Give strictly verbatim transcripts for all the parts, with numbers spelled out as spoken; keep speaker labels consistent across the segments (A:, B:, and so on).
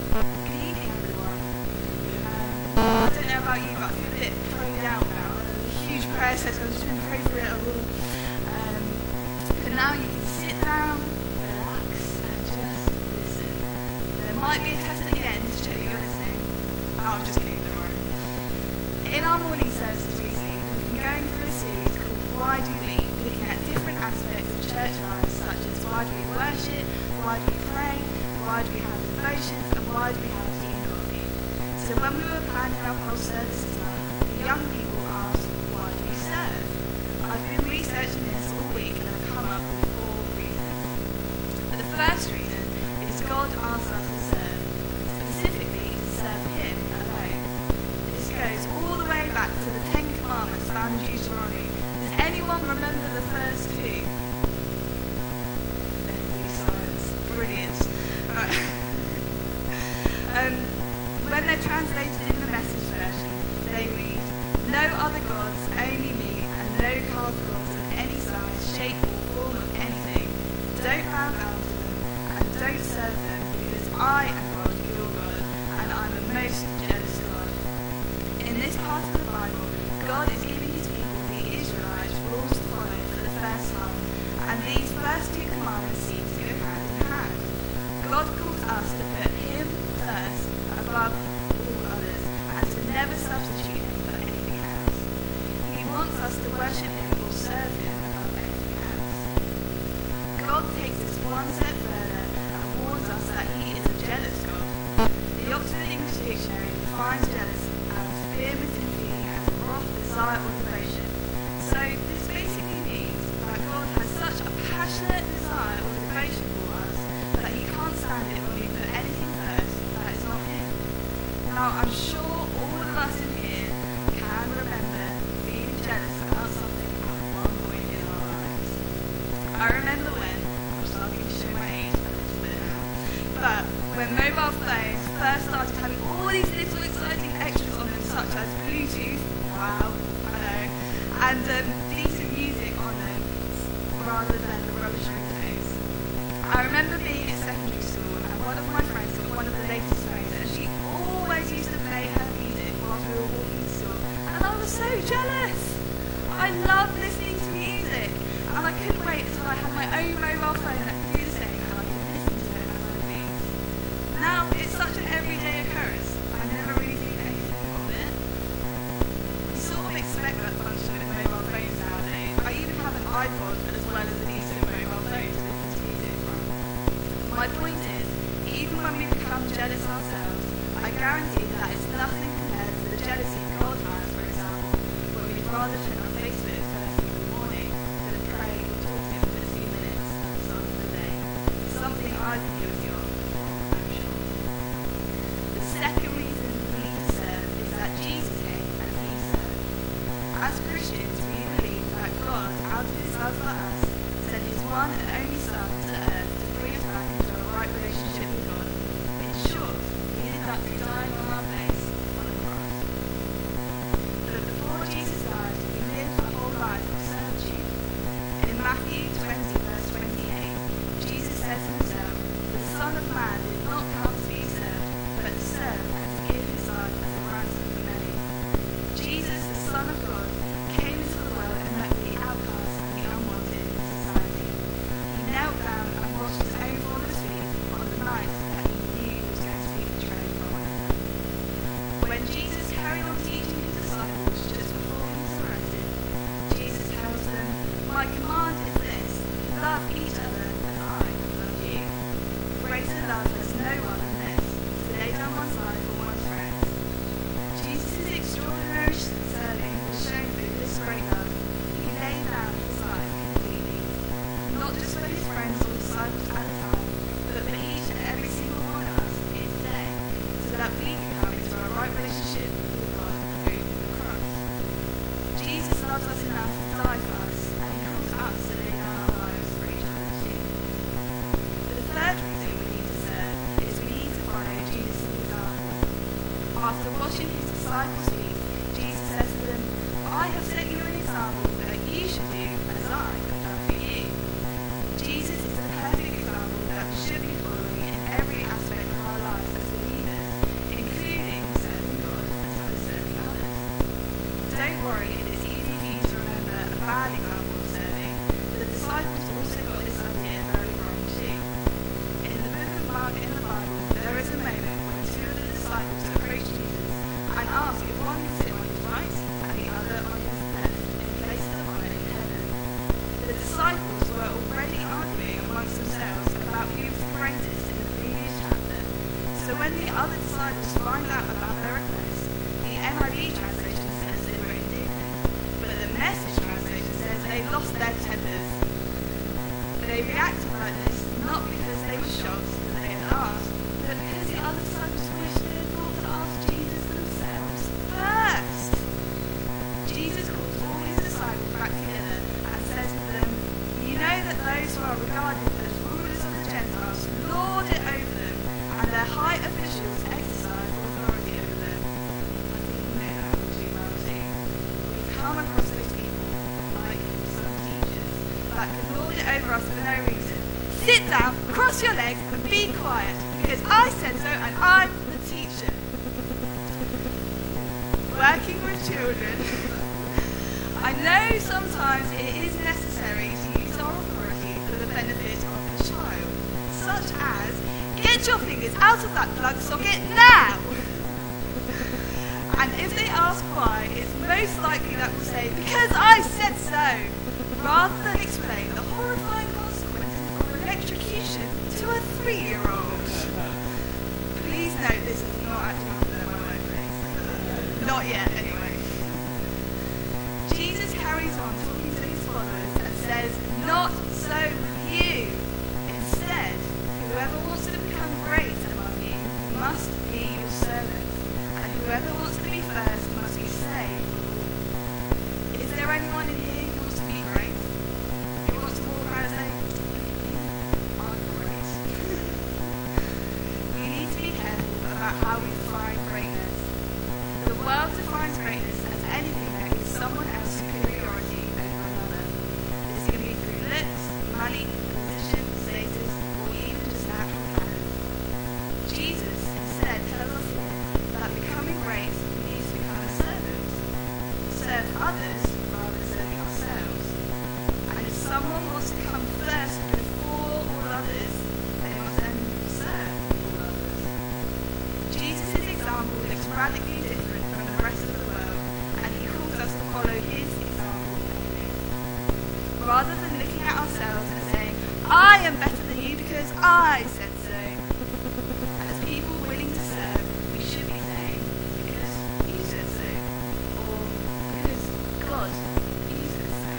A: Good evening, everyone. Um, I don't know about you, but I feel a bit thrown out now. There's a huge prayer session, I've just been praying for it all. Um, but now you can sit down, relax, and just listen. There might be a test at the end to check that you're listening. Oh, I'm just kidding, don't worry. In our morning services recently, we've been going through a series called Why Do We? Looking at different aspects of church life, such as why do we worship, why do we pray, why do we have devotions, and why do we have tea and coffee? So when we were planning our whole services tonight, the young people asked, why do we serve? I've been researching this all week and I've come up with four reasons. But the first reason is God asks us to serve, specifically to serve Him alone. This goes all the way back to the Ten Commandments found in Deuteronomy. Does anyone remember the first two? Brilliant. Right. um, when they're translated in the Message version, they read, "No other gods, only me, and no carved gods of any size, shape, or form of anything. Don't bow down to them, and don't serve them, because I am God, your God, and I'm a most jealous God." In this part of the Bible, God is giving His people, the Israelites, rules to follow for the first time, and these first two commandments seem to go hand in hand. God calls us to put Him first, above all others, and to never substitute Him for anything else. He wants us to worship Him or serve Him above anything else. God takes us one step further and warns us that He is a jealous God. The Oxford English Dictionary defines jealous as vehement in feeling as wrath, desire, or devotion. So this basically means that God has such a passionate desire or devotion for us that He can't stand it when we put anything first that is not Him. Now, I'm sure all of us in here can remember being jealous about something at one point in our lives. I remember when, I'm starting to show my age a little bit now, but when mobile phones first started having all these little exciting extras on them, such as Bluetooth, wow, I know, and um, decent music on them, rather than the rubbish ringtones. I remember being at secondary school and one of my friends got one of the latest phones and she always used to play her music whilst we were walking to school, and I was so jealous. I loved listening to music and I couldn't wait until I had my own mobile phone that could do the same and I could listen to it as I pleased. Now it's such an everyday occurrence, I never really think anything of it. We sort of expect that function with mobile phones nowadays. I even have an iPod as well as a decent mobile phone to listen to music from. My point is, even when we become jealous ourselves, I guarantee that it's nothing compared to the jealousy God has, for example, when we'd rather check our Facebook first thing in the morning than pray or talk to Him for a few minutes at the start of the day. Something I've been guilty of, I'm sure. The second reason we need to serve is that Jesus came and He served. As Christians, we believe that God, out of His love for us, sent His one and only Son to earth to bring us back into a right relationship with God. In short, He did that through dying on our place on the cross. But before Jesus died, He lived a whole life of servitude. In Matthew twenty, verse twenty-eight, Jesus says Himself, "The Son of Man did not come to be served, but to serve and to give His life as a ransom for many." Jesus, the Son of God, came into the world and met the outcasts and the unwanted in society. He knelt down and washed His own father's feet on the night that He knew He was going to be betrayed by one of them. When Jesus carried on teaching His disciples just before He was arrested, Jesus tells them, "My command is this, love each other as I have loved you. Greater love has no one than this, to lay down one's life for one's friends." Jesus' extraordinary serving was shown through this great love. He laid down His life completely, not just for His friends or disciples at the time, but for each and every single one of us here today, so that we can come into a right relationship with God through the cross. Jesus loves us enough to die for us, and He calls us to lay down our lives for each other too. But the third reason we need to serve is we need to follow Jesus' example. After washing His disciples' feet, Jesus says to them, "I have set you an example that you should do as I have done for you." Jesus is the perfect example that we should be following in every aspect of our lives as believers worry, it is easy for you to remember a bad example of serving. The disciples also got this idea very wrong too. In the book of Mark in the Bible, there is a moment when two of the disciples approach Jesus and ask if one can sit on his right and the other on his left in place of the honor in heaven. The disciples were already arguing amongst themselves about who was the greatest in the previous chapter. So when the other disciples find out about their request, the N I V translation says they were indignant, but the Message translation says they lost their tempers. They reacted like this not because they were shocked that they had asked, but because the other disciples wished they had thought to ask Jesus themselves first. Jesus calls all his disciples back together and says to them, "You know that those who are regarded as rulers of the Gentiles lord it over them, and their high officials exercise authority over them." I think you know that all too well too. We've come across those people, like some teachers, that can lord it over us for no reason. Sit down, cross your legs, and be quiet, because I said so and I'm the teacher. Working with children, I know sometimes it is necessary to use our authority for the benefit of the child, such as, "Get your fingers out of that plug socket now!" And if they ask why, it's most likely that we'll say, "Because I said so," rather than explain the horrifying consequences of electrocution to a three-year-old. Please note this is not actually happening at my workplace. Not yet, anyway. Jesus carries on talking to his followers and says, "Not so with you. Instead, whoever wants to become great among you must be your servant, and whoever wants to be first must be saved." Is there anyone in here who wants to be great? Who wants to walk around and say, "I'm great"? We need to be careful about how we define greatness. The world defines greatness as anything that gives someone else superiority over another. This can be through looks, money, position, status, or even just natural talent. Jesus instead tells us here that becoming great means to become a servant. Serve others rather than serving ourselves. And if someone wants to come first before all others, they must then serve all others. Jesus' example looks radically different from the rest of the world, and he calls us to follow his example only. Rather than looking at ourselves and saying, "I am better than you because I said so," as people willing to serve, we should be saying, "Because you said so," or "Because God, you said so."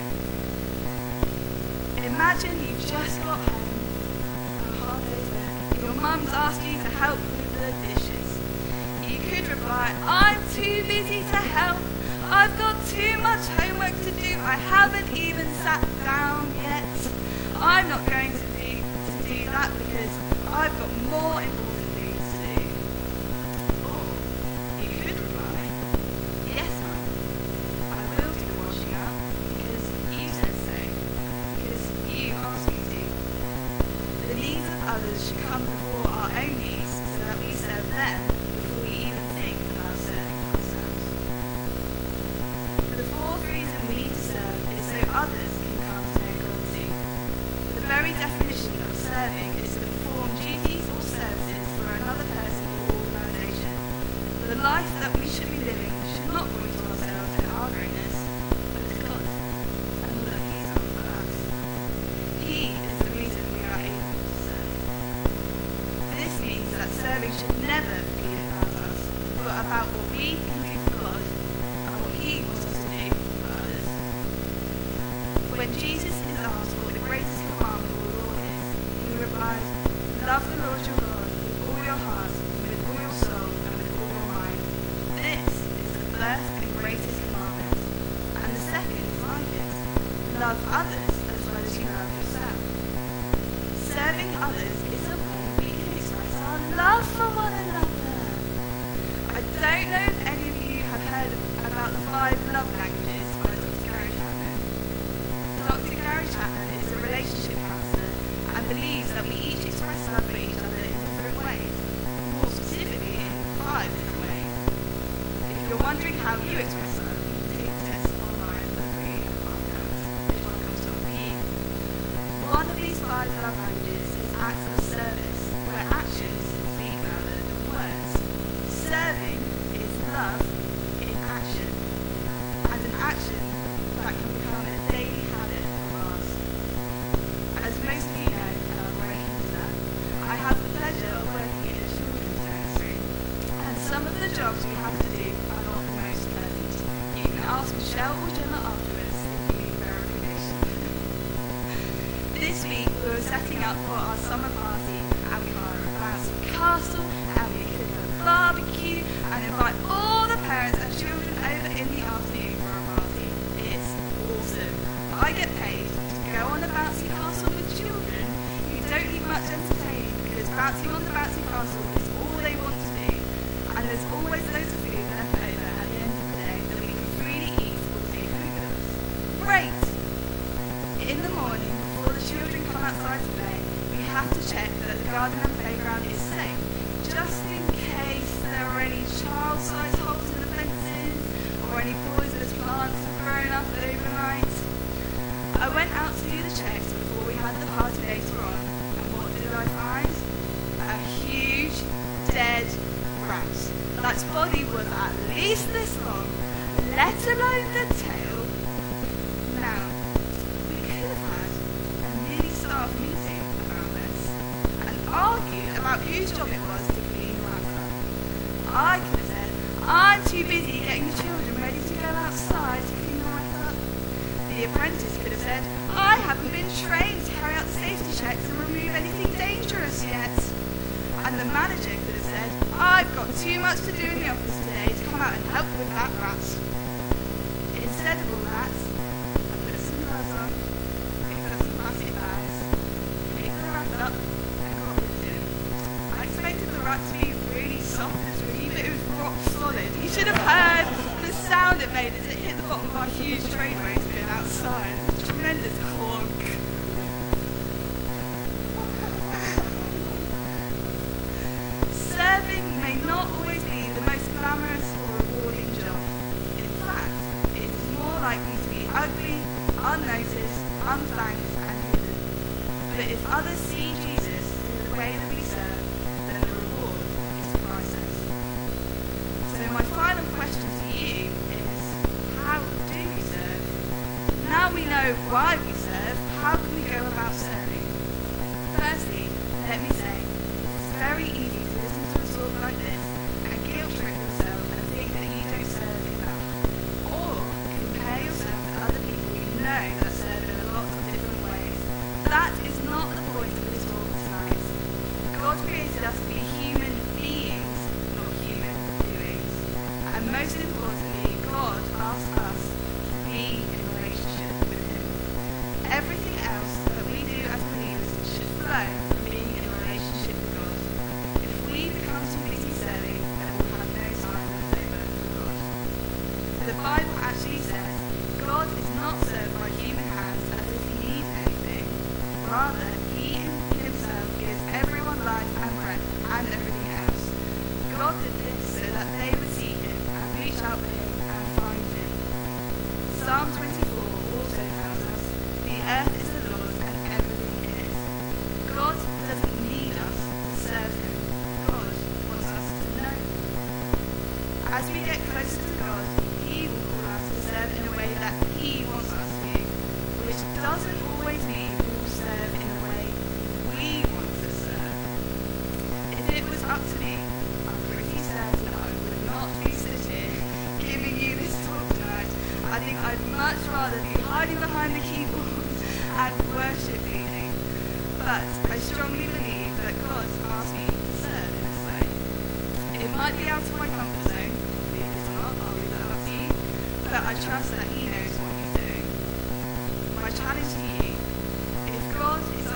A: Imagine you've just got home from a hard day's work. Your mum's asked you to help with the dishes. You could reply, "I'm too busy to help. I've got too much homework to do. I haven't even sat down yet. I'm not going to do, to do that because I've got more important things to do." Or you could reply, "Yes, Mum, I will do the washing up because you said so, because you asked me to." The needs of others should come before our own needs so that we serve them before we even think about serving ourselves. The fourth reason we need to serve is so others can come to know God too. The very definition of serving is to perform duties or services for another person or organisation. The life that we should be living should not point to ourselves and our greatness, but to God and all that He's done for us. He is the reason we are able to serve. This means that serving should never be about us, but about what we can do for God and what He wants us to do for others. When Jesus is asked what the greatest commandment or law is, he replies, "Love the Lord your God with all your heart, with all your soul, and with all your mind. This is the first and greatest commandment. And the second is like it. Love others as well as you love yourself." Serving others is a way we can express our love for one another. I don't know if any of you have heard about the five love languages by Doctor Gary Chapman. Doctor Gary Chapman is a relationship counsellor and believes that we each express love for each other in different ways, more specifically in five different ways. If you're wondering how you express love, take the test jobs we have to do are not the most pleasant. You can ask Michelle or Gemma afterwards if you need verification. This week we were setting up for our summer party and we hire a bouncy castle and we cook a barbecue and invite all the parents and children over in the afternoon for a party. It's awesome. I get paid to go on a bouncy castle with children who don't need much entertaining because bouncing on the bouncy castle is all they want to do. And there's always loads of food left over at the end of the day that we can freely eat or take home with us. Great! In the morning, before the children come outside to play, we have to check that the garden and playground is safe, just in case there are any child-sized holes in the fences or any poisonous plants have grown up overnight. I went out to do the checks before we had the party later on, and what did I find? A huge, dead rat. That's body was at least this long, let alone the tail. Now, we could have had a mini staff meeting about this and argued about whose job it was to clean the rat up. I could have said, I'm too busy getting the children ready to go outside to clean the rat up. The apprentice could have said, I haven't been trained to carry out the safety checks and remove anything dangerous yet. And the manager could have said, I've got too much to do in the office today to come out and help with that rat. Instead of all that, I put some gloves on, picked up some plastic bags, picked the rat up, and got rid of him. I expected the rat to be really soft and sweet, but it was rock solid. You should have heard the sound it made as it hit the bottom of our huge train race bin outside. It was a tremendous clonk. Serving may not always be the most glamorous or rewarding job. In fact, it is more likely to be ugly, unnoticed, unthanked, and hidden. But if others see Jesus in the way that we serve, then the reward is priceless. So my final question to you is, how do we serve? Now we know why we serve, how can we go about serving? Firstly, let me say, it's very easy to listen to a talk like this and guilt trip yourself and think that you don't serve enough. Or compare yourself to other people you know that serve in a lot of different ways. That is not the point of this talk tonight. God created us to be human beings, not human doings. And most importantly, God asks us to be in relationship with Him. Everything else that we do as believers should flow from being in relationship with God. If we become too busy serving, then we'll have no time left over for God. The Bible actually says, God is not served by human hands as if He needs anything. Rather, He Himself gives everyone life and breath and everything else. God did this so that they would seek Him and reach out for Him and find Him. Psalm twenty-four also tells us, the earth is the Lord's and everything in it. God doesn't need us to serve Him. God wants us to know Him. As we get closer to God, He will call us to serve in a way that He wants us to, which doesn't always mean we will serve in the way we want to serve. If it was up to me, I'm pretty certain I would not be sitting giving you this talk tonight. I think I'd much rather be hiding behind the keyboard and worship leading. But I strongly believe that God asked me to serve in this way. It might be out of my comfort zone, believe it or not, I'll leave that up to you, but I trust that He knows what He's doing. My challenge to you, if God is